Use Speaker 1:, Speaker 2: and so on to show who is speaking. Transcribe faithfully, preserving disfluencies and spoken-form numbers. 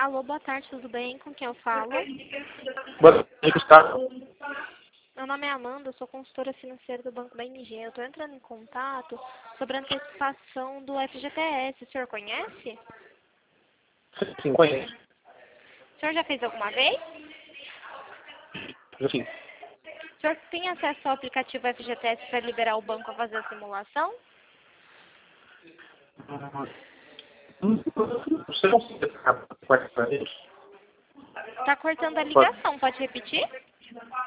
Speaker 1: Alô, boa tarde, tudo bem? Com quem eu falo?
Speaker 2: Boa tarde, Gustavo.
Speaker 1: Meu nome é Amanda, eu sou consultora financeira do Banco da I N G. Eu estou entrando em contato sobre a antecipação do F G T S. O senhor conhece?
Speaker 2: Sim, conheço.
Speaker 1: O senhor já fez alguma vez?
Speaker 2: Sim.
Speaker 1: O senhor tem acesso ao aplicativo F G T S para liberar o banco a fazer a simulação?
Speaker 2: Você consegue ficar quarta-feira?
Speaker 1: Está cortando a ligação, pode repetir?